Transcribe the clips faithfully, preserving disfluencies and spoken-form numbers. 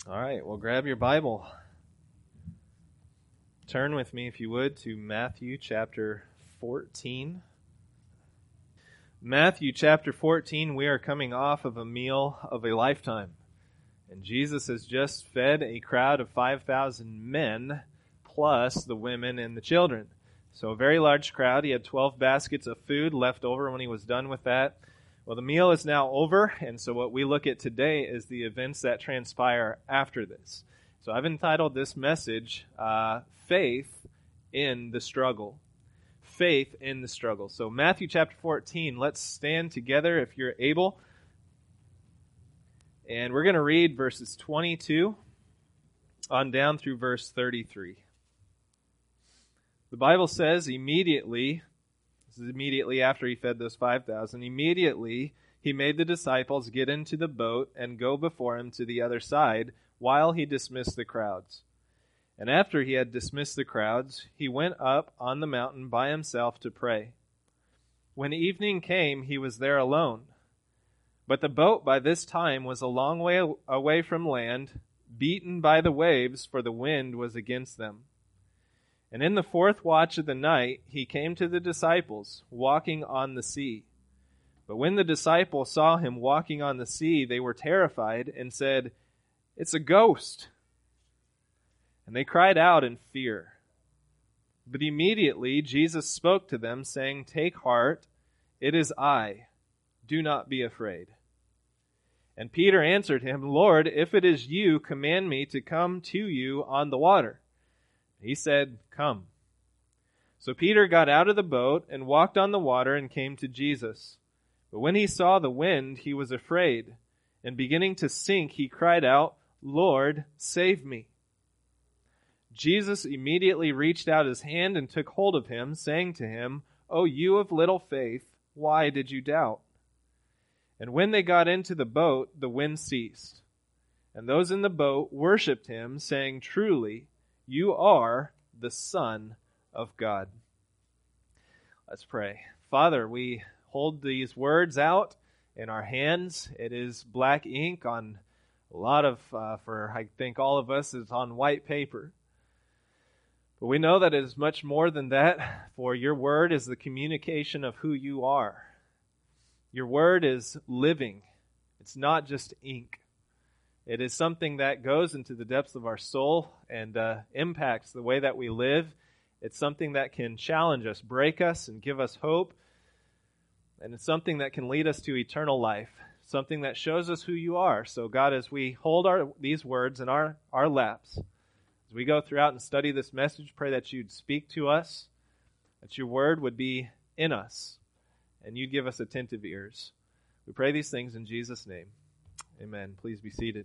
All right, well, grab your Bible. Turn with me, if you would, to Matthew chapter fourteen. Matthew chapter fourteen, we are coming off of a meal of a lifetime. And Jesus has just fed a crowd of five thousand men, plus the women and the children. So a very large crowd. He had twelve baskets of food left over when he was done with that. Well, the meal is now over, and so what we look at today is the events that transpire after this. So I've entitled this message, uh, Faith in the Struggle. Faith in the Struggle. So Matthew chapter fourteen, let's stand together if you're able. And we're going to read verses twenty-two on down through verse thirty-three. The Bible says immediately, this is immediately after he fed those five thousand, immediately he made the disciples get into the boat and go before him to the other side while he dismissed the crowds. And after he had dismissed the crowds, he went up on the mountain by himself to pray. When evening came, he was there alone. But the boat by this time was a long way away from land, beaten by the waves, for the wind was against them. And in the fourth watch of the night, he came to the disciples, walking on the sea. But when the disciples saw him walking on the sea, they were terrified and said, "It's a ghost." And they cried out in fear. But immediately Jesus spoke to them, saying, "Take heart, it is I. Do not be afraid." And Peter answered him, "Lord, if it is you, command me to come to you on the water." He said, "Come." So Peter got out of the boat and walked on the water and came to Jesus. But when he saw the wind, he was afraid, and beginning to sink, he cried out, "Lord, save me." Jesus immediately reached out his hand and took hold of him, saying to him, "O you of little faith, why did you doubt?" And when they got into the boat, the wind ceased. And those in the boat worshipped him, saying, "Truly, you are the Son of God." Let's pray. Father, we hold these words out in our hands. It is black ink on a lot of, uh, for I think all of us, is on white paper. But we know that it is much more than that, for your word is the communication of who you are. Your word is living. It's not just ink. It is something that goes into the depths of our soul and uh, impacts the way that we live. It's something that can challenge us, break us, and give us hope. And it's something that can lead us to eternal life, something that shows us who you are. So God, as we hold our these words in our, our laps, as we go throughout and study this message, pray that you'd speak to us, that your word would be in us, and you'd give us attentive ears. We pray these things in Jesus' name. Amen. Please be seated.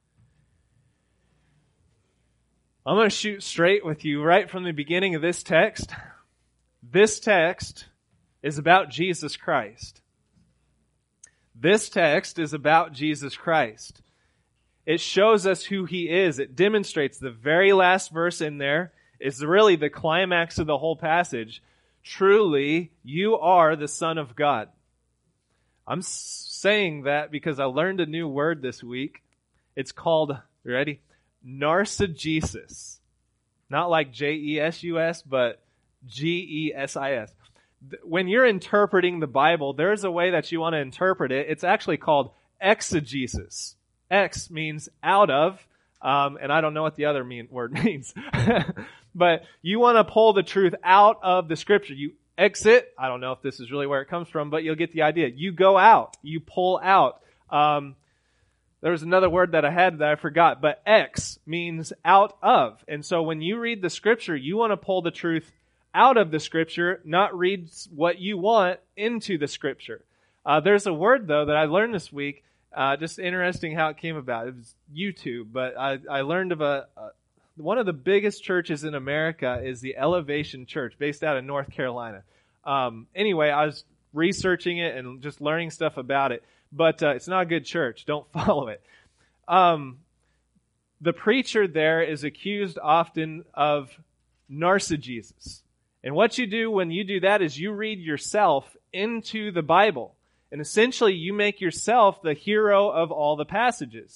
I'm going to shoot straight with you right from the beginning of this text. This text is about Jesus Christ. This text is about Jesus Christ. It shows us who he is. It demonstrates the very last verse in there is really the climax of the whole passage. Truly, you are the Son of God. I'm saying that because I learned a new word this week. It's called, you ready? Narcigesis. Not like J E S U S, but G E S I S. When you're interpreting the Bible, there's a way that you want to interpret it. It's actually called exegesis. Ex means out of, um, and I don't know what the other mean, word means. But you want to pull the truth out of the Scripture. You exit. I don't know if this is really where it comes from, but you'll get the idea. You go out. You pull out. Um, there was another word that I had that I forgot, but ex means out of. And so when you read the Scripture, you want to pull the truth out of the Scripture, not read what you want into the Scripture. Uh, there's a word, though, that I learned this week. Uh, just interesting how it came about. It was YouTube, but I, I learned of a, a one of the biggest churches in America is the Elevation Church, based out of North Carolina. Um, anyway, I was researching it and just learning stuff about it, but uh, it's not a good church. Don't follow it. Um, the preacher there is accused often of narcigesis. And what you do when you do that is you read yourself into the Bible. And essentially, you make yourself the hero of all the passages.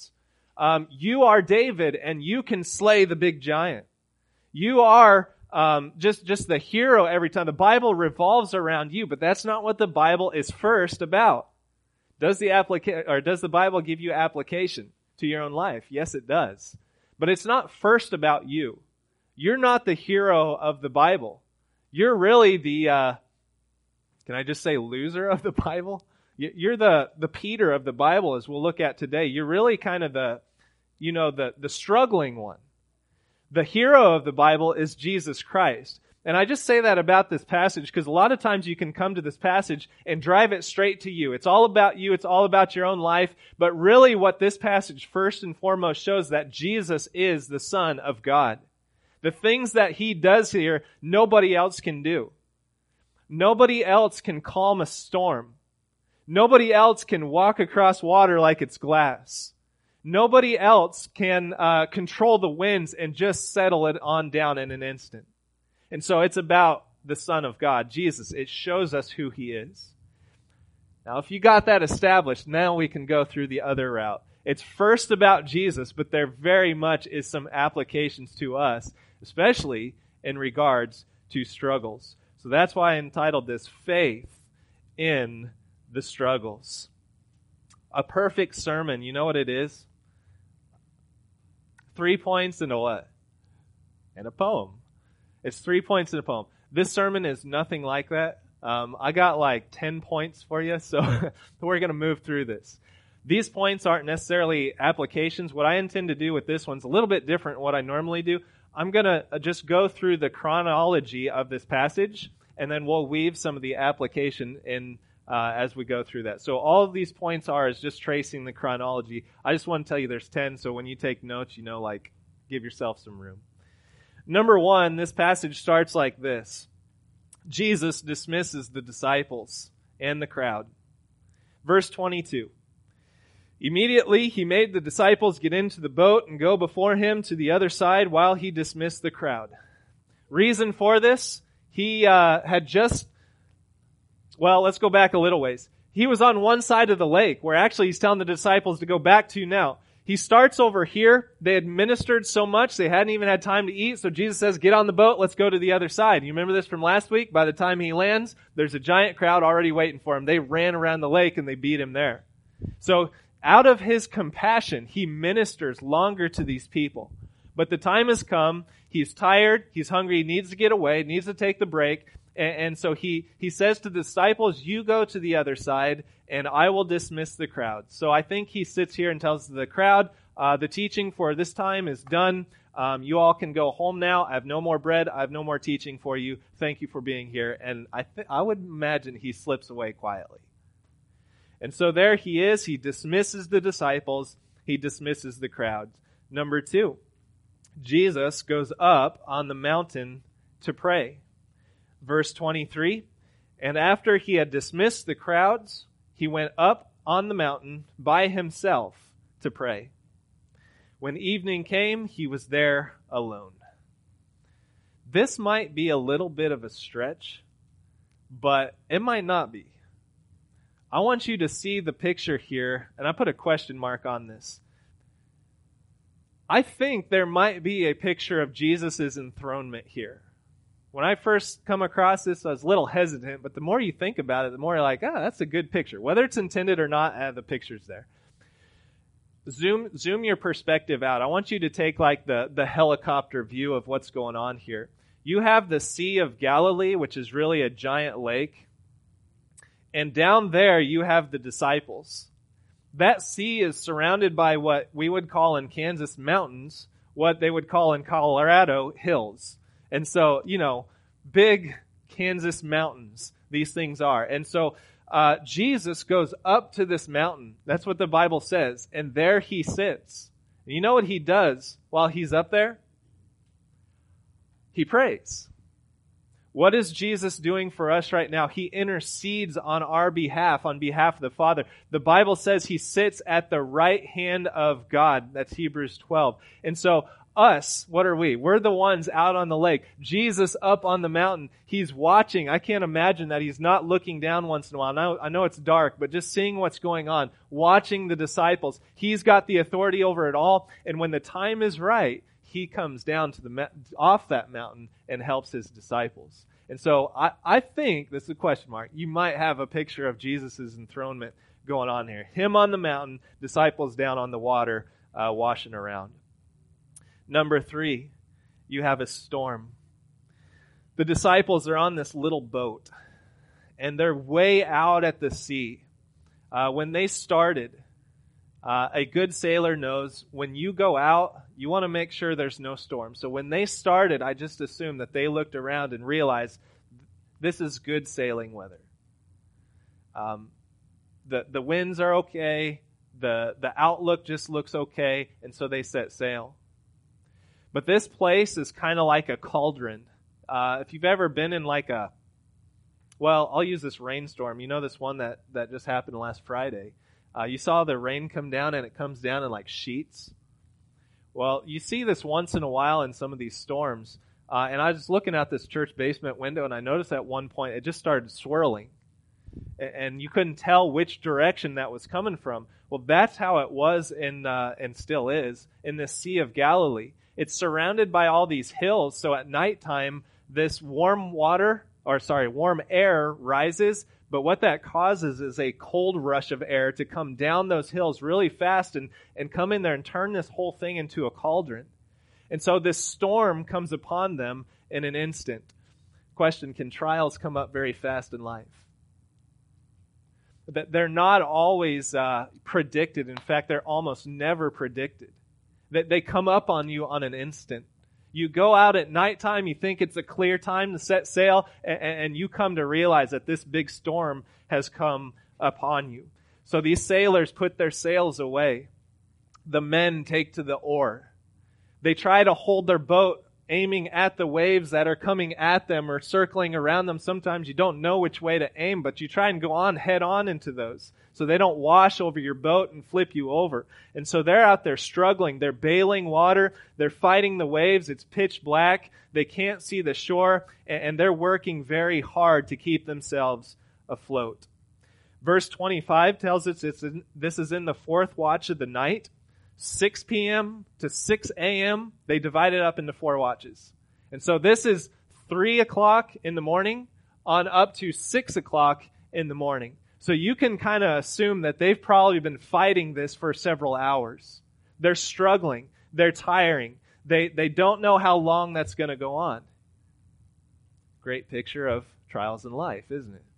Um, you are David, and you can slay the big giant. You are um, just, just the hero every time. The Bible revolves around you, but that's not what the Bible is first about. Does the applica- or does the Bible give you application to your own life? Yes, it does. But it's not first about you. You're not the hero of the Bible. You're really the, uh, can I just say loser of the Bible? You're the, the Peter of the Bible, as we'll look at today. You're really kind of the, you know, the, the struggling one. The hero of the Bible is Jesus Christ. And I just say that about this passage because a lot of times you can come to this passage and drive it straight to you. It's all about you. It's all about your own life. But really what this passage first and foremost shows that Jesus is the Son of God. The things that he does here, nobody else can do. Nobody else can calm a storm. Nobody else can walk across water like it's glass. Nobody else can uh, control the winds and just settle it on down in an instant. And so it's about the Son of God, Jesus. It shows us who he is. Now, if you got that established, now we can go through the other route. It's first about Jesus, but there very much is some applications to us, especially in regards to struggles. So that's why I entitled this Faith in the Struggles. A perfect sermon, you know what it is? Three points and a what? And a poem. It's three points in a poem. This sermon is nothing like that. Um, I got like ten points for you, so we're going to move through this. These points aren't necessarily applications. What I intend to do with this one's a little bit different than what I normally do. I'm going to just go through the chronology of this passage, and then we'll weave some of the application in uh, as we go through that. So all of these points are is just tracing the chronology. I just want to tell you there's ten, so when you take notes, you know, like, give yourself some room. Number one, this passage starts like this. Jesus dismisses the disciples and the crowd. Verse twenty-two. Immediately he made the disciples get into the boat and go before him to the other side while he dismissed the crowd. Reason for this, he uh, had just, well, let's go back a little ways. He was on one side of the lake where actually he's telling the disciples to go back to now. He starts over here. They had ministered so much, they hadn't even had time to eat. So Jesus says, get on the boat, let's go to the other side. You remember this from last week? By the time he lands, there's a giant crowd already waiting for him. They ran around the lake and they beat him there. So out of his compassion, he ministers longer to these people. But the time has come. He's tired. He's hungry. He needs to get away, needs to take the break. And, and so he, he says to the disciples, you go to the other side, and I will dismiss the crowd. So I think he sits here and tells the crowd, uh, the teaching for this time is done. Um, you all can go home now. I have no more bread. I have no more teaching for you. Thank you for being here. And I th- I would imagine he slips away quietly. And so there he is. He dismisses the disciples. He dismisses the crowds. Number two, Jesus goes up on the mountain to pray. Verse twenty-three, and after he had dismissed the crowds, he went up on the mountain by himself to pray. When evening came, he was there alone. This might be a little bit of a stretch, but it might not be. I want you to see the picture here, and I put a question mark on this. I think there might be a picture of Jesus' enthronement here. When I first come across this, I was a little hesitant, but the more you think about it, the more you're like, ah, oh, that's a good picture. Whether it's intended or not, uh, the picture's there. Zoom zoom your perspective out. I want you to take like the, the helicopter view of what's going on here. You have the Sea of Galilee, which is really a giant lake. And down there, you have the disciples. That sea is surrounded by what we would call in Kansas mountains, what they would call in Colorado hills. And so, you know, big Kansas mountains, these things are. And so uh, Jesus goes up to this mountain. That's what the Bible says. And there he sits. And you know what he does while he's up there? He prays. What is Jesus doing for us right now? He intercedes on our behalf, on behalf of the Father. The Bible says he sits at the right hand of God. That's Hebrews twelve. And so us, what are we? We're the ones out on the lake. Jesus up on the mountain. He's watching. I can't imagine that he's not looking down once in a while. I know, I know it's dark, but just seeing what's going on, watching the disciples. He's got the authority over it all. And when the time is right, he comes down to the off that mountain and helps his disciples. And so I, I think, this is a question mark, you might have a picture of Jesus' enthronement going on here. Him on the mountain, disciples down on the water, uh, washing around. Number three, you have a storm. The disciples are on this little boat, and they're way out at the sea. Uh, when they started, uh, a good sailor knows when you go out, you want to make sure there's no storm. So when they started, I just assumed that they looked around and realized this is good sailing weather. Um, the the winds are okay. The the outlook just looks okay, and so they set sail. But this place is kind of like a cauldron. Uh, if you've ever been in like a, well, I'll use this rainstorm. You know this one that, that just happened last Friday. Uh, you saw the rain come down, and it comes down in like sheets. Well, you see this once in a while in some of these storms. Uh, and I was looking out this church basement window, and I noticed at one point it just started swirling. And you couldn't tell which direction that was coming from. Well, that's how it was in, uh, and still is, in the Sea of Galilee. It's surrounded by all these hills, so at nighttime, this warm water, or sorry, warm air rises, but what that causes is a cold rush of air to come down those hills really fast and, and come in there and turn this whole thing into a cauldron. And so this storm comes upon them in an instant. Question, can trials come up very fast in life? That they're not always uh, predicted. In fact, they're almost never predicted. That they come up on you on an instant. You go out at nighttime, you think it's a clear time to set sail, and, and you come to realize that this big storm has come upon you. So these sailors put their sails away. The men take to the oar. They try to hold their boat aiming at the waves that are coming at them or circling around them. Sometimes you don't know which way to aim, but you try and go on head on into those so they don't wash over your boat and flip you over. And so they're out there struggling. They're bailing water. They're fighting the waves. It's pitch black. They can't see the shore, and they're working very hard to keep themselves afloat. Verse twenty-five tells us it's in, this is in the fourth watch of the night. six p.m. to six a.m., they divide it up into four watches. And so this is three o'clock in the morning on up to six o'clock in the morning. So you can kind of assume that they've probably been fighting this for several hours. They're struggling. They're tiring. They, they don't know how long that's going to go on. Great picture of trials in life, isn't it?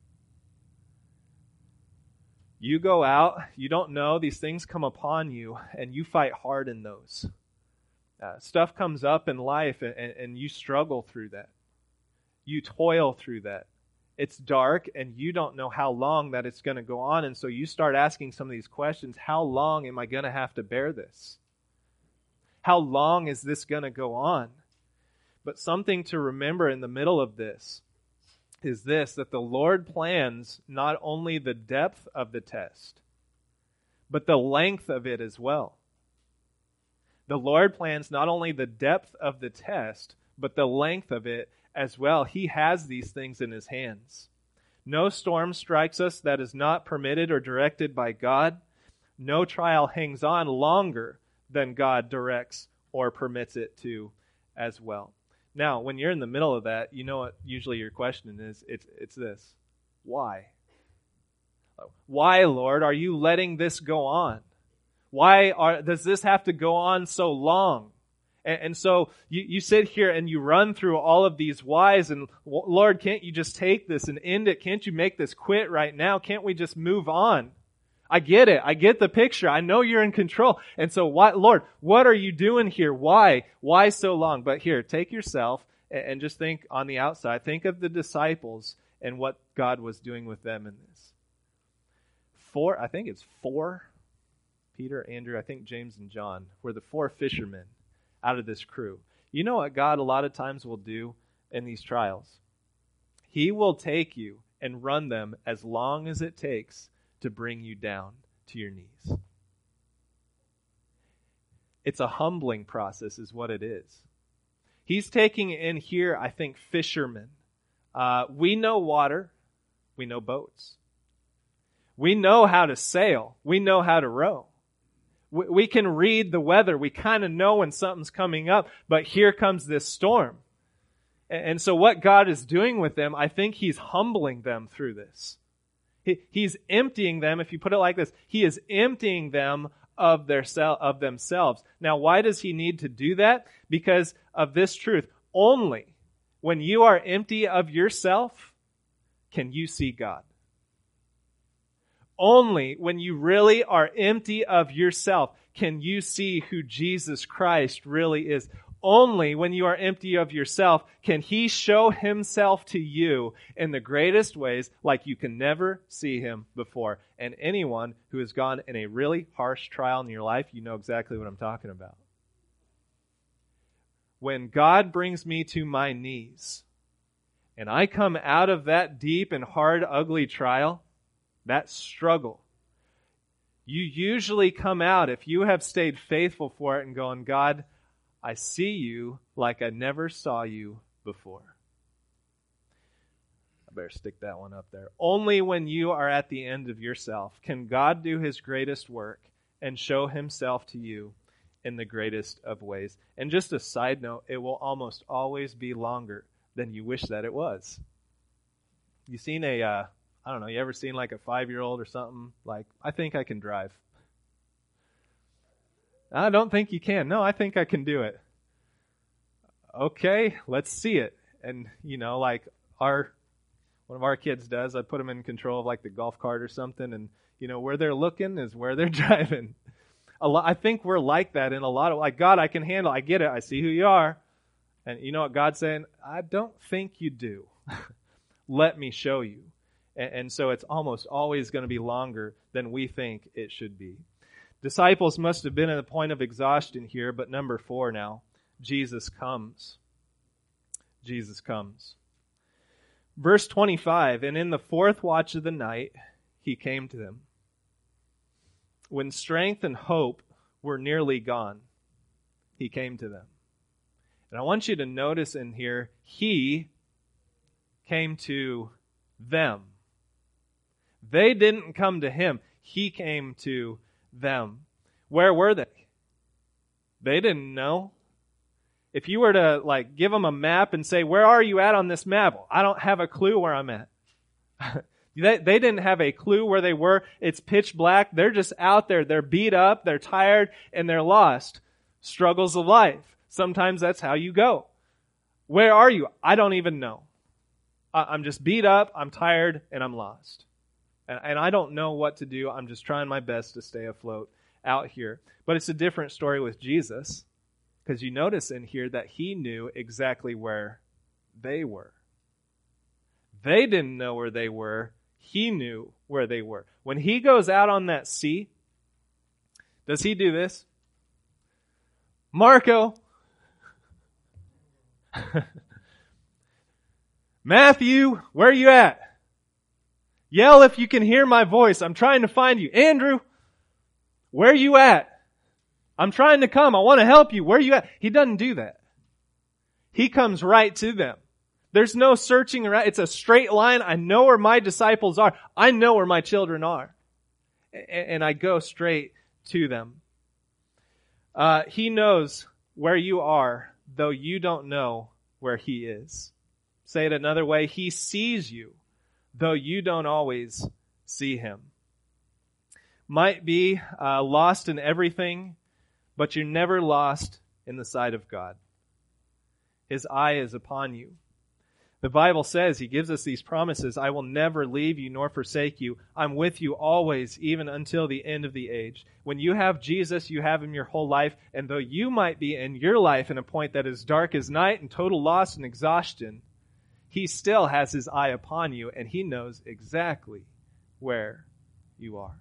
You go out, you don't know, these things come upon you, and you fight hard in those. Uh, stuff comes up in life, and, and you struggle through that. You toil through that. It's dark, and you don't know how long that it's going to go on, and so you start asking some of these questions. How long am I going to have to bear this? How long is this going to go on? But something to remember in the middle of this is this, that the Lord plans not only the depth of the test, but the length of it as well. The Lord plans not only the depth of the test, but the length of it as well. He has these things in his hands. No storm strikes us that is not permitted or directed by God. No trial hangs on longer than God directs or permits it to as well. Now, when you're in the middle of that, you know what usually your question is? It's it's this. Why? Why, Lord, are you letting this go on? Why are, does this have to go on so long? And, and so you, you sit here and you run through all of these whys, and Lord, can't you just take this and end it? Can't you make this quit right now? Can't we just move on? I get it. I get the picture. I know you're in control. And so, why, Lord, what are you doing here? Why? Why so long? But here, take yourself and just think on the outside. Think of the disciples and what God was doing with them in this. Four, I think it's four, Peter, Andrew, I think James and John, were the four fishermen out of this crew. You know what God a lot of times will do in these trials? He will take you and run them as long as it takes to bring you down to your knees. It's a humbling process is what it is. He's taking in here, I think, fishermen. Uh, we know water. We know boats. We know how to sail. We know how to row. We, we can read the weather. We kind of know when something's coming up, but here comes this storm. And, and so what God is doing with them, I think he's humbling them through this. He, he's emptying them, if you put it like this, he is emptying them of their of themselves. Now, why does he need to do that? Because of this truth. Only when you are empty of yourself can you see God. Only when you really are empty of yourself can you see who Jesus Christ really is. Only when you are empty of yourself can he show himself to you in the greatest ways like you can never see him before. And anyone who has gone in a really harsh trial in your life, you know exactly what I'm talking about. When God brings me to my knees and I come out of that deep and hard, ugly trial, that struggle, you usually come out, if you have stayed faithful for it and going, God, I see you like I never saw you before. I better stick that one up there. Only when you are at the end of yourself can God do his greatest work and show himself to you in the greatest of ways. And just a side note, it will almost always be longer than you wish that it was. You seen a, uh, I don't know, you ever seen like a five-year-old or something? Like, I think I can drive. I don't think you can. No, I think I can do it. Okay, let's see it. And, you know, like our, one of our kids does, I put them in control of like the golf cart or something, and, you know, where they're looking is where they're driving. A lot, I think we're like that in a lot of, like, God, I can handle, I get it, I see who you are. And you know what God's saying? I don't think you do. Let me show you. And, and so it's almost always going to be longer than we think it should be. Disciples must have been at a point of exhaustion here, but number four now, Jesus comes. Jesus comes. Verse twenty-five, and in the fourth watch of the night, he came to them. When strength and hope were nearly gone, he came to them. And I want you to notice in here, he came to them. They didn't come to him. He came to them. Where were they? They didn't know. If you were to like give them a map and say, where are you at on this map? I don't have a clue where I'm at. they, they didn't have a clue where they were. It's pitch black. They're just out there. They're beat up. They're tired and they're lost. Struggles of life. Sometimes that's how you go. Where are you? I don't even know. I, I'm just beat up. I'm tired and I'm lost. And, and I don't know what to do. I'm just trying my best to stay afloat out here. But it's a different story with Jesus, because you notice in here that he knew exactly where they were. They didn't know where they were. He knew where they were. When he goes out on that sea, does he do this? Marco. Matthew, where are you at? Yell if you can hear my voice. I'm trying to find you. Andrew, where are you at? I'm trying to come. I want to help you. Where are you at? He doesn't do that. He comes right to them. There's no searching around. It's a straight line. I know where my disciples are. I know where my children are. And I go straight to them. Uh, he knows where you are, though you don't know where he is. Say it another way. He sees you, though you don't always see him. Might be uh, lost in everything, but you're never lost in the sight of God. His eye is upon you. The Bible says, he gives us these promises, I will never leave you nor forsake you. I'm with you always, even until the end of the age. When you have Jesus, you have him your whole life. And though you might be in your life in a point that is dark as night and total loss and exhaustion, he still has his eye upon you, and he knows exactly where you are.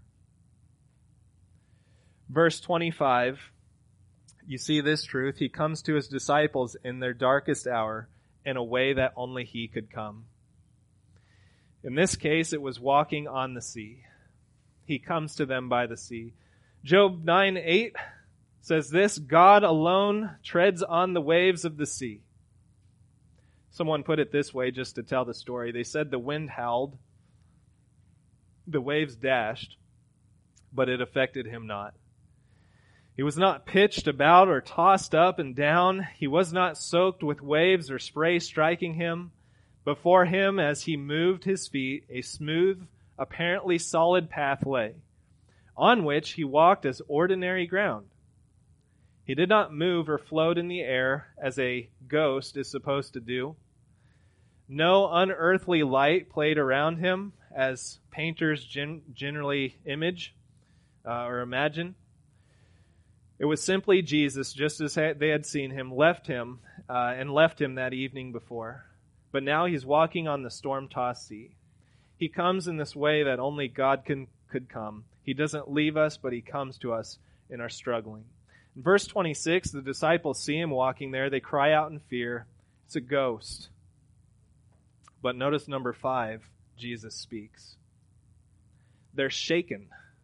Verse twenty-five, you see this truth. He comes to his disciples in their darkest hour in a way that only he could come. In this case, it was walking on the sea. He comes to them by the sea. Job nine eight says this, God alone treads on the waves of the sea. Someone put it this way just to tell the story. They said the wind howled, the waves dashed, but it affected him not. He was not pitched about or tossed up and down. He was not soaked with waves or spray striking him. Before him, as he moved his feet, a smooth, apparently solid path lay, on which he walked as ordinary ground. He did not move or float in the air as a ghost is supposed to do. No unearthly light played around him as painters gen- generally image uh, or imagine. It was simply Jesus, just as they had seen him, left him uh, and left him that evening before. But now he's walking on the storm-tossed sea. He comes in this way that only God can could come. He doesn't leave us, but he comes to us in our struggling. In verse twenty-six, the disciples see him walking there. They cry out in fear. It's a ghost. But notice number five, Jesus speaks. They're shaken.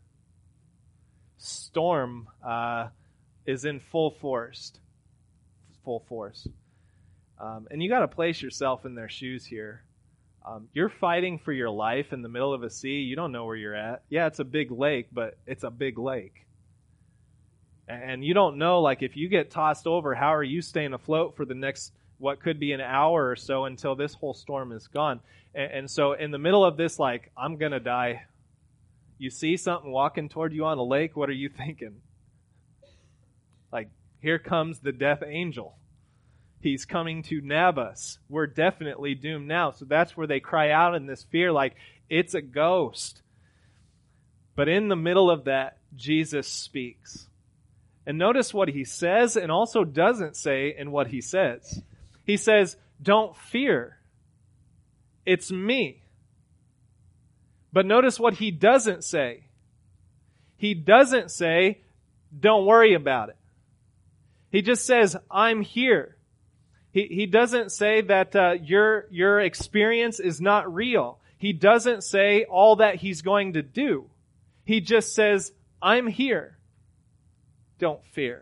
Storm uh, is in full force. Full force. Um, and you got to place yourself in their shoes here. Um, you're fighting for your life in the middle of a sea. You don't know where you're at. Yeah, it's a big lake, but it's a big lake. And you don't know, like, if you get tossed over, how are you staying afloat for the next, what could be an hour or so until this whole storm is gone? And, and so in the middle of this, like, I'm going to die. You see something walking toward you on a lake, what are you thinking? Like, here comes the death angel. He's coming to nab us. We're definitely doomed now. So that's where they cry out in this fear, like, it's a ghost. But in the middle of that, Jesus speaks. And notice what he says and also doesn't say in what he says. He says, don't fear. It's me. But notice what he doesn't say. He doesn't say, don't worry about it. He just says, I'm here. He, he doesn't say that uh, your, your experience is not real. He doesn't say all that he's going to do. He just says, I'm here. Don't fear.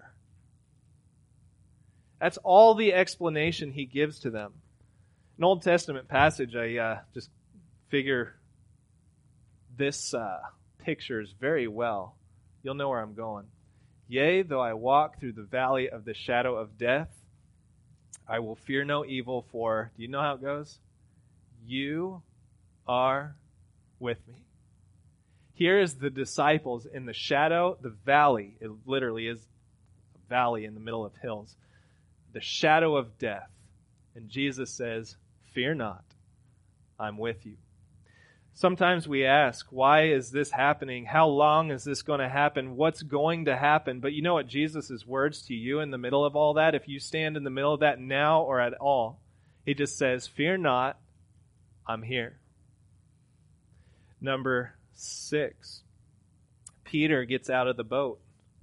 That's all the explanation he gives to them. An Old Testament passage, I uh, just figure this uh, pictures very well. You'll know where I'm going. Yea, though I walk through the valley of the shadow of death, I will fear no evil, for, do you know how it goes? You are with me. Here is the disciples in the shadow, the valley. It literally is a valley in the middle of hills. The shadow of death. And Jesus says, fear not, I'm with you. Sometimes we ask, why is this happening? How long is this going to happen? What's going to happen? But you know what Jesus' words to you in the middle of all that, if you stand in the middle of that now or at all, he just says, fear not, I'm here. Number six, Peter gets out of the boat.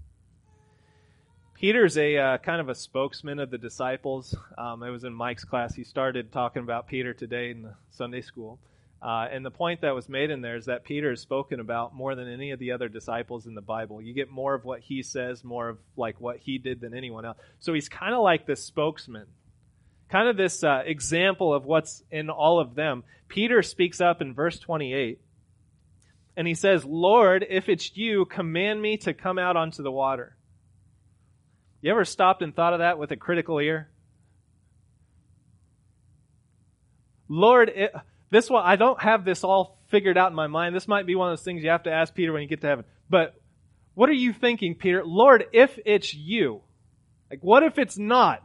Peter's a uh, kind of a spokesman of the disciples. Um, it was in Mike's class. He started talking about Peter today in the Sunday school. Uh, and the point that was made in there is that Peter is spoken about more than any of the other disciples in the Bible. You get more of what he says, more of like what he did than anyone else. So he's kind of like this spokesman, kind of this uh, example of what's in all of them. Peter speaks up in verse twenty-eight, and he says, Lord, if it's you, command me to come out onto the water. You ever stopped and thought of that with a critical ear? Lord, it, this one, I don't have this all figured out in my mind. This might be one of those things you have to ask Peter when you get to heaven. But what are you thinking, Peter? Lord, if it's you, like what if it's not?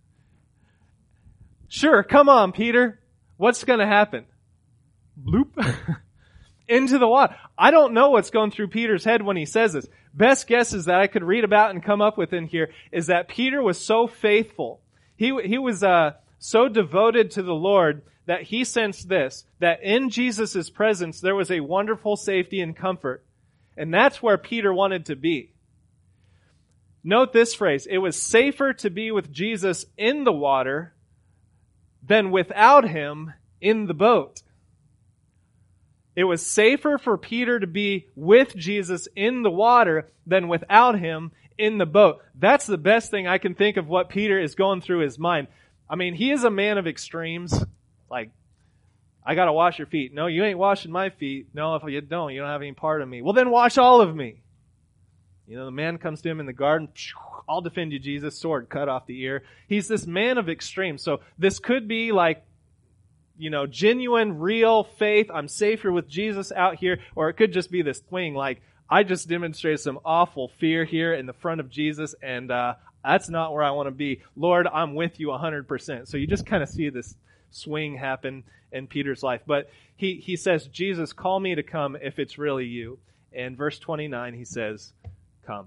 Sure, come on, Peter. What's going to happen? Bloop. Into the water. I don't know what's going through Peter's head when he says this. Best guesses that I could read about and come up with in here is that Peter was so faithful. He, he was uh, so devoted to the Lord that he sensed this, that in Jesus' presence there was a wonderful safety and comfort. And that's where Peter wanted to be. Note this phrase, it was safer to be with Jesus in the water than without him in the boat. It was safer for Peter to be with Jesus in the water than without him in the boat. That's the best thing I can think of what Peter is going through his mind. I mean, he is a man of extremes. Like, I got to wash your feet. No, you ain't washing my feet. No, if you don't, you don't have any part of me. Well, then wash all of me. You know, the man comes to him in the garden. I'll defend you, Jesus. Sword cut off the ear. He's this man of extremes. So this could be like, you know, genuine, real faith. I'm safer with Jesus out here. Or it could just be this swing like, I just demonstrated some awful fear here in the front of Jesus, and uh, that's not where I want to be. Lord, I'm with you one hundred percent. So you just kind of see this swing happen in Peter's life. But he, he says, Jesus, call me to come if it's really you. And verse twenty-nine, he says, come.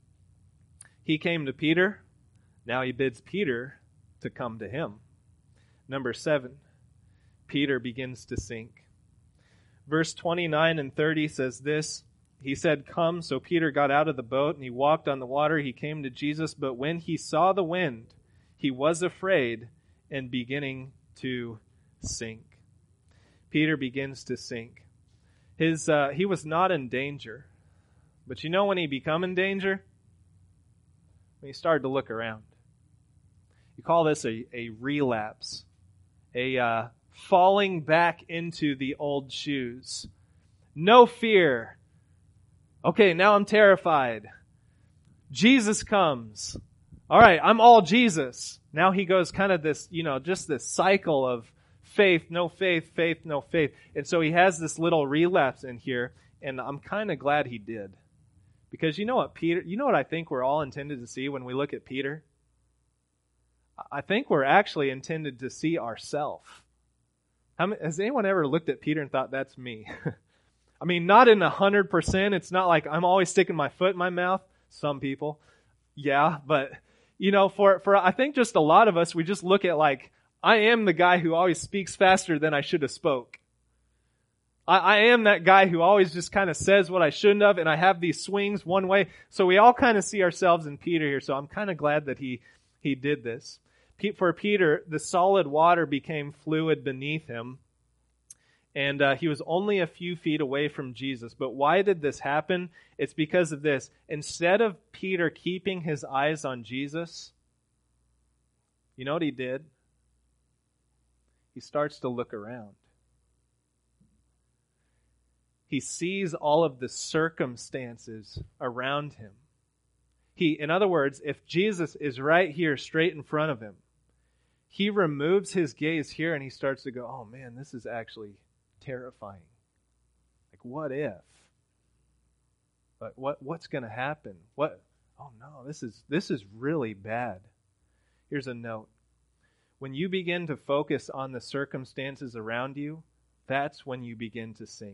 He came to Peter. Now he bids Peter to come to him. Number seven, Peter begins to sink. Verse twenty-nine and thirty says this. He said, come. So Peter got out of the boat and he walked on the water. He came to Jesus. But when he saw the wind, he was afraid and beginning to sink. Peter begins to sink. His uh, he was not in danger. But you know when he become in danger? When he started to look around. You call this a, a relapse. A uh, falling back into the old shoes. No fear. Okay, now I'm terrified. Jesus comes. All right, I'm all Jesus. Now he goes kind of this, you know, just this cycle of faith, no faith, faith, no faith. And so he has this little relapse in here, and I'm kind of glad he did. Because you know what Peter, you know what I think we're all intended to see when we look at Peter? I think we're actually intended to see ourselves. Has anyone ever looked at Peter and thought, that's me? I mean, not in a hundred percent. It's not like I'm always sticking my foot in my mouth. Some people, yeah, but you know, for for I think just a lot of us, we just look at like I am the guy who always speaks faster than I should have spoke. I, I am that guy who always just kind of says what I shouldn't have, and I have these swings one way. So we all kind of see ourselves in Peter here. So I'm kind of glad that he he did this. For Peter, the solid water became fluid beneath him. And uh, he was only a few feet away from Jesus. But why did this happen? It's because of this. Instead of Peter keeping his eyes on Jesus, you know what he did? He starts to look around. He sees all of the circumstances around him. He, in other words, if Jesus is right here straight in front of him, he removes his gaze here and he starts to go, oh man, this is actually terrifying. Like, what if? But what what's going to happen? What? Oh no, this is this is really bad. Here's a note. When you begin to focus on the circumstances around you, that's when you begin to sink.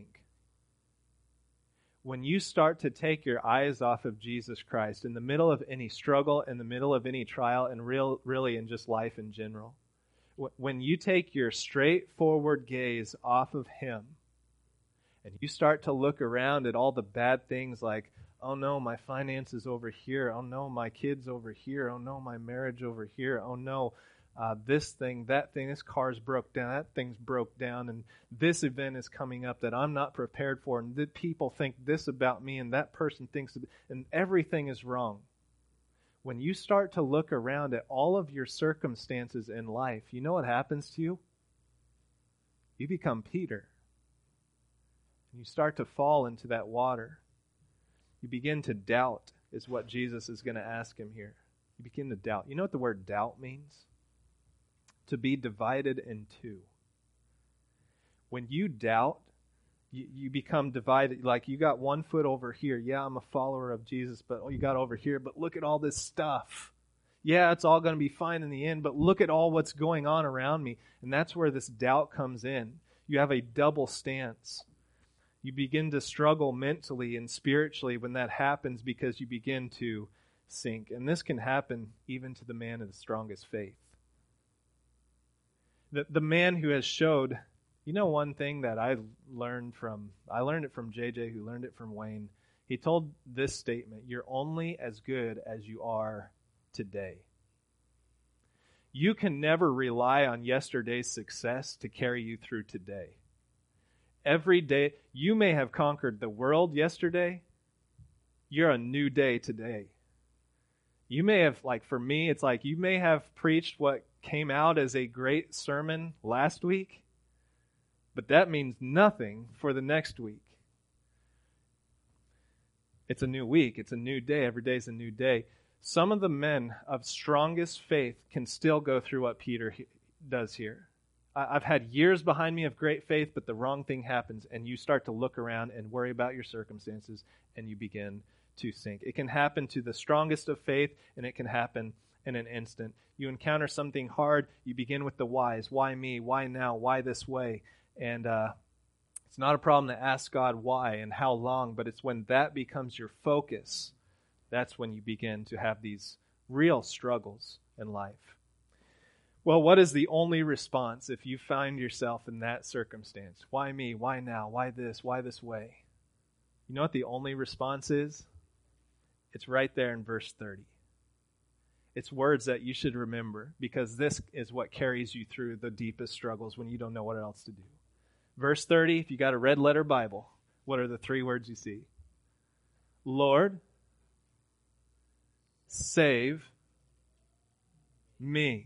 When you start to take your eyes off of Jesus Christ in the middle of any struggle, in the middle of any trial, and real, really in just life in general, when you take your straightforward gaze off of Him and you start to look around at all the bad things like, oh no, my finances over here. Oh no, my kids over here. Oh no, my marriage over here. Oh no, uh, this thing, that thing, this car's broke down. That thing's broke down. And this event is coming up that I'm not prepared for. And that people think this about me and that person thinks, and everything is wrong. When you start to look around at all of your circumstances in life, you know what happens to you? You become Peter. You start to fall into that water. You begin to doubt, is what Jesus is going to ask him here. You begin to doubt. You know what the word doubt means? To be divided in two. When you doubt, you, you become divided. Like you got one foot over here. Yeah, I'm a follower of Jesus, but oh, you got over here. But look at all this stuff. Yeah, it's all going to be fine in the end, but look at all what's going on around me. And that's where this doubt comes in. You have a double stance. You begin to struggle mentally and spiritually when that happens because you begin to sink. And this can happen even to the man of the strongest faith. The, the man who has showed, you know one thing that I learned from, I learned it from J J, who learned it from Wayne. He told this statement, you're only as good as you are today. You can never rely on yesterday's success to carry you through today. Every day, you may have conquered the world yesterday. You're a new day today. You may have, like for me, it's like you may have preached what came out as a great sermon last week, but that means nothing for the next week. It's a new week. It's a new day. Every day is a new day. Some of the men of strongest faith can still go through what Peter he- does here. I- I've had years behind me of great faith, but the wrong thing happens, and you start to look around and worry about your circumstances, and you begin to sink. It can happen to the strongest of faith, and it can happen in an instant. You encounter something hard, you begin with the whys. Why me? Why now? Why this way? And uh, it's not a problem to ask God why and how long, but it's when that becomes your focus, that's when you begin to have these real struggles in life. Well, what is the only response if you find yourself in that circumstance? Why me? Why now? Why this? Why this way? You know what the only response is? It's right there in verse thirty. It's words that you should remember, because this is what carries you through the deepest struggles when you don't know what else to do. Verse thirty, if you got a red letter Bible, what are the three words you see? Lord, save me.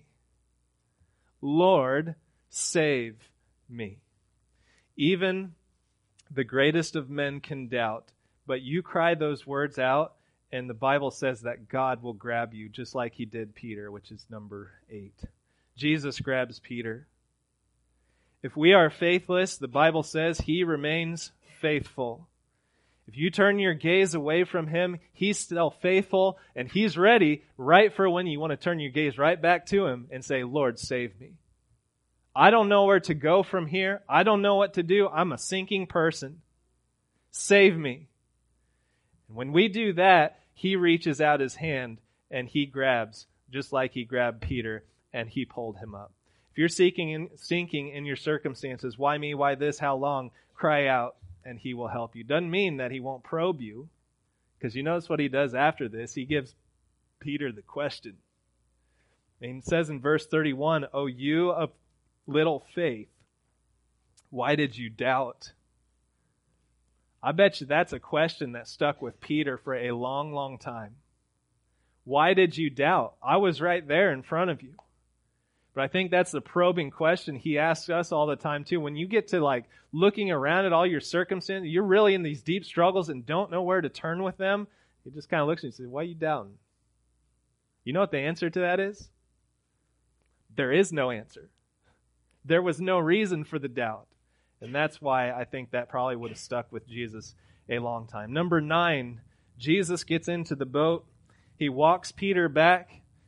Lord, save me. Even the greatest of men can doubt, but you cry those words out, and the Bible says that God will grab you, just like he did Peter, which is number eight. Jesus grabs Peter. If we are faithless, the Bible says he remains faithful. If you turn your gaze away from him, he's still faithful, and he's ready right for when you want to turn your gaze right back to him and say, Lord, save me. I don't know where to go from here. I don't know what to do. I'm a sinking person. Save me. And when we do that, he reaches out his hand and he grabs, just like he grabbed Peter, and he pulled him up. If you're seeking in, sinking in your circumstances, why me, why this, how long, cry out, and he will help you. Doesn't mean that he won't probe you, because you notice what he does after this. He gives Peter the question. And it says in verse thirty-one, "O you of little faith, why did you doubt?" I bet you that's a question that stuck with Peter for a long, long time. Why did you doubt? I was right there in front of you. But I think that's the probing question he asks us all the time too. When you get to like looking around at all your circumstances, you're really in these deep struggles and don't know where to turn with them, he just kind of looks at you and says, why are you doubting? You know what the answer to that is? There is no answer. There was no reason for the doubt. And that's why I think that probably would have stuck with Jesus a long time. Number nine, Jesus gets into the boat. He walks Peter back.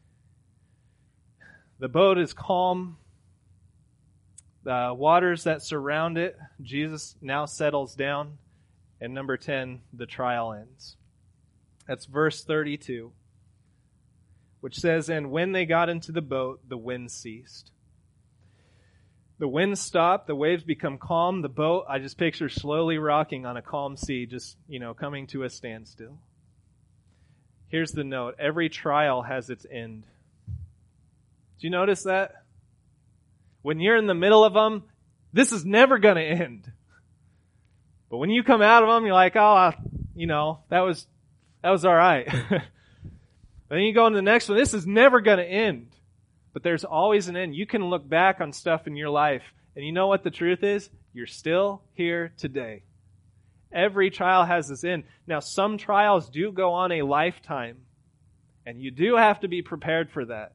The boat is calm. The waters that surround it, Jesus now settles down. And number ten, the trial ends. That's verse thirty-two, which says, "And when they got into the boat, the wind ceased." The wind stopped, the waves become calm, the boat, I just picture slowly rocking on a calm sea, just, you know, coming to a standstill. Here's the note. Every trial has its end. Do you notice that? When you're in the middle of them, this is never going to end. But when you come out of them, you're like, oh, you know, that was, that was all right. Then you go into the next one, this is never going to end. But there's always an end. You can look back on stuff in your life, and you know what the truth is? You're still here today. Every trial has its end. Now, some trials do go on a lifetime, and you do have to be prepared for that.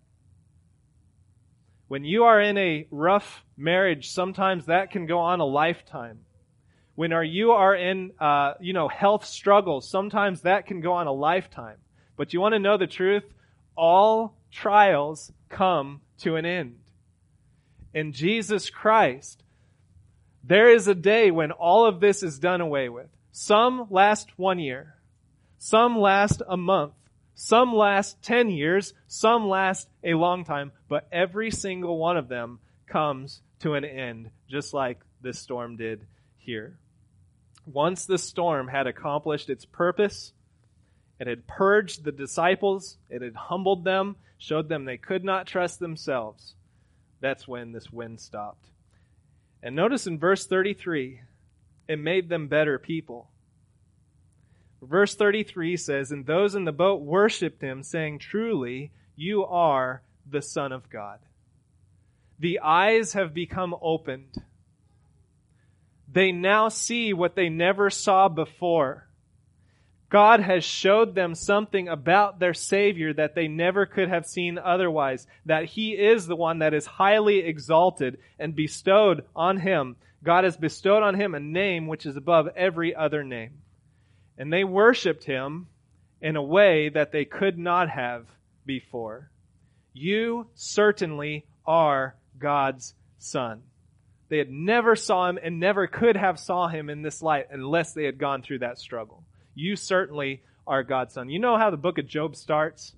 When you are in a rough marriage, sometimes that can go on a lifetime. When are you are in, uh, you know, health struggles, sometimes that can go on a lifetime. But you want to know the truth? All trials come to an end. In Jesus Christ, there is a day when all of this is done away with. Some last one year. Some last a month. Some last ten years. Some last a long time. But every single one of them comes to an end, just like this storm did here. Once the storm had accomplished its purpose, it had purged the disciples, it had humbled them, showed them they could not trust themselves. That's when this wind stopped. And notice in verse thirty-three, it made them better people. Verse thirty-three says, "And those in the boat worshipped him, saying, 'Truly, you are the Son of God.'" The eyes have become opened. They now see what they never saw before. God has showed them something about their Savior that they never could have seen otherwise, that He is the one that is highly exalted and bestowed on Him. God has bestowed on Him a name which is above every other name. And they worshiped Him in a way that they could not have before. You certainly are God's Son. They had never saw Him and never could have saw Him in this light unless they had gone through that struggle. You certainly are God's Son. You know how the book of Job starts?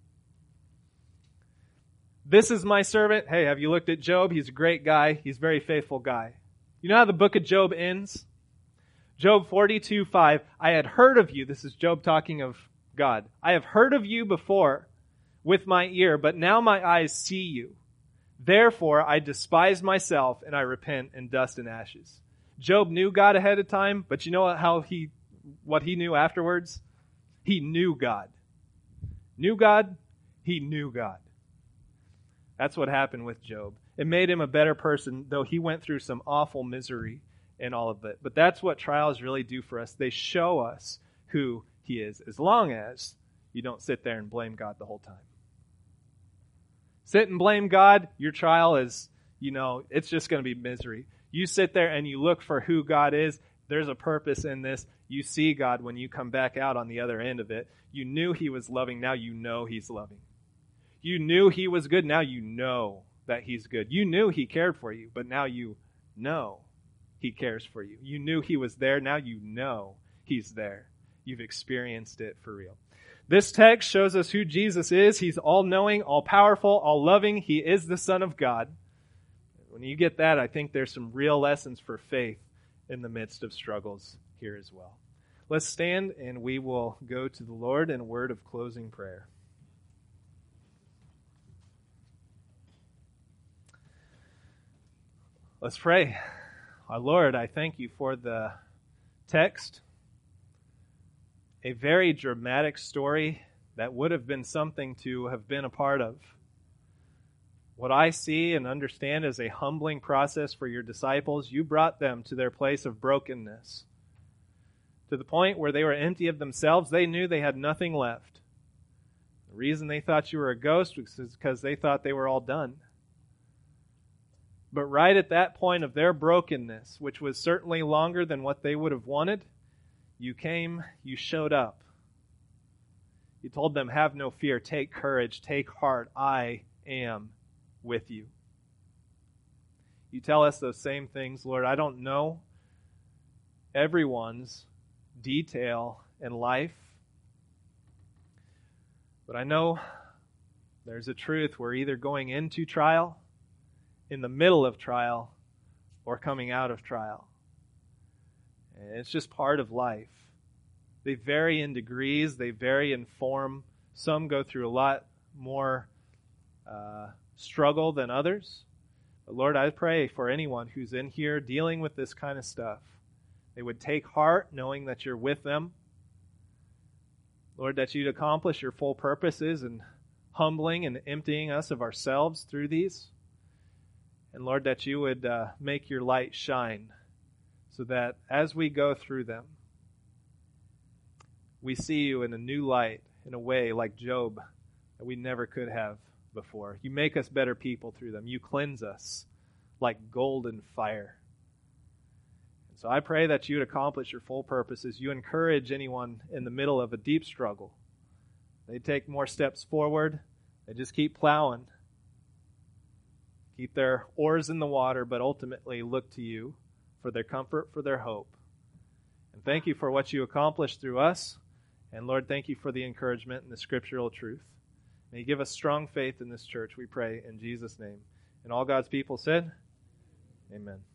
"This is my servant." Hey, have you looked at Job? He's a great guy. He's a very faithful guy. You know how the book of Job ends? Job forty-two five, "I had heard of you." This is Job talking of God. "I have heard of you before with my ear, but now my eyes see you. Therefore I despise myself, and I repent in dust and ashes." Job knew God ahead of time, but you know how he, what he knew afterwards? He knew God. Knew God, he knew God. That's what happened with Job. It made him a better person, though he went through some awful misery in all of it. But that's what trials really do for us. They show us who He is, as long as you don't sit there and blame God the whole time. Sit and blame God, your trial is, you know, it's just going to be misery. You sit there and you look for who God is. There's a purpose in this. You see God when you come back out on the other end of it. You knew He was loving. Now you know He's loving. You knew He was good. Now you know that He's good. You knew He cared for you, but now you know He cares for you. You knew He was there. Now you know He's there. You've experienced it for real. This text shows us who Jesus is. He's all-knowing, all-powerful, all-loving. He is the Son of God. When you get that, I think there's some real lessons for faith in the midst of struggles here as well. Let's stand and we will go to the Lord in a word of closing prayer. Let's pray. Our Lord, I thank You for the text. A very dramatic story that would have been something to have been a part of. What I see and understand is a humbling process for Your disciples. You brought them to their place of brokenness, to the point where they were empty of themselves. They knew they had nothing left. The reason they thought You were a ghost was because they thought they were all done. But right at that point of their brokenness, which was certainly longer than what they would have wanted, You came, You showed up. You told them, "Have no fear, take courage, take heart, I am with you." You tell us those same things, Lord. I don't know everyone's detail in life, but I know there's a truth. We're either going into trial, in the middle of trial, or coming out of trial. And it's just part of life. They vary in degrees. They vary in form. Some go through a lot more uh, struggle than others. But Lord, I pray for anyone who's in here dealing with this kind of stuff, they would take heart knowing that You're with them. Lord, that You'd accomplish Your full purposes in humbling and emptying us of ourselves through these. And Lord, that You would uh, make Your light shine so that as we go through them, we see You in a new light, in a way like Job that we never could have before. You make us better people through them. You cleanse us like golden fire. And so I pray that You'd accomplish Your full purposes. You encourage anyone in the middle of a deep struggle. They take more steps forward. They just keep plowing. Keep their oars in the water, but ultimately look to You for their comfort, for their hope. And thank You for what You accomplished through us. And Lord, thank You for the encouragement and the scriptural truth. May You give us strong faith in this church, we pray in Jesus' name. And all God's people said, Amen.